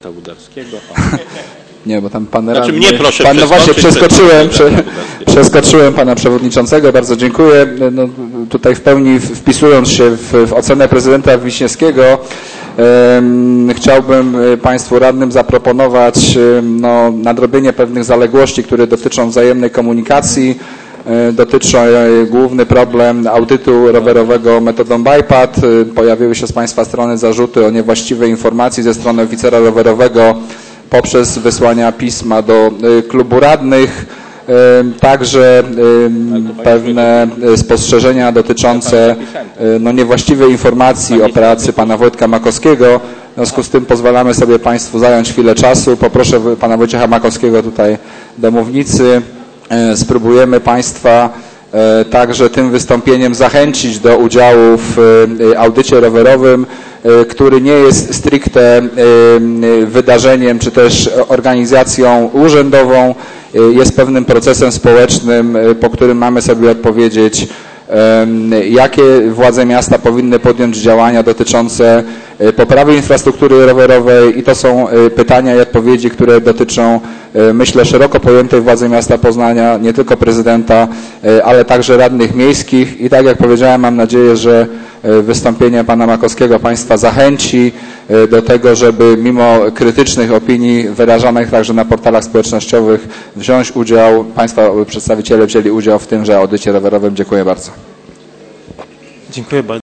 Budarskiego. Nie, bo tam pan Znaczy radny... mnie proszę no właśnie, przeskoczyłem pana przewodniczącego, bardzo dziękuję. No, tutaj w pełni wpisując się w ocenę prezydenta Wiśniewskiego, chciałbym państwu radnym zaproponować nadrobienie pewnych zaległości, które dotyczą wzajemnej komunikacji, dotyczą główny problem audytu rowerowego metodą BiPAD. Pojawiły się z państwa strony zarzuty o niewłaściwej informacji ze strony oficera rowerowego poprzez wysłania pisma do klubu radnych. Także pewne spostrzeżenia dotyczące niewłaściwej informacji o pracy pana Wojtka Makowskiego. W związku z tym pozwalamy sobie państwu zająć chwilę czasu. Poproszę pana Wojciecha Makowskiego tutaj do mównicy. Spróbujemy państwa także tym wystąpieniem zachęcić do udziału w audycie rowerowym, który nie jest stricte wydarzeniem czy też organizacją urzędową, jest pewnym procesem społecznym, po którym mamy sobie odpowiedzieć, jakie władze miasta powinny podjąć działania dotyczące poprawy infrastruktury rowerowej i to są pytania i odpowiedzi, które dotyczą, myślę, szeroko pojętej władzy miasta Poznania, nie tylko prezydenta, ale także radnych miejskich i tak jak powiedziałem, mam nadzieję, że wystąpienie pana Makowskiego państwa zachęci do tego, żeby mimo krytycznych opinii wyrażanych także na portalach społecznościowych wziąć udział, państwa przedstawiciele wzięli udział w tymże audycie rowerowym. Dziękuję bardzo. Dziękuję bardzo.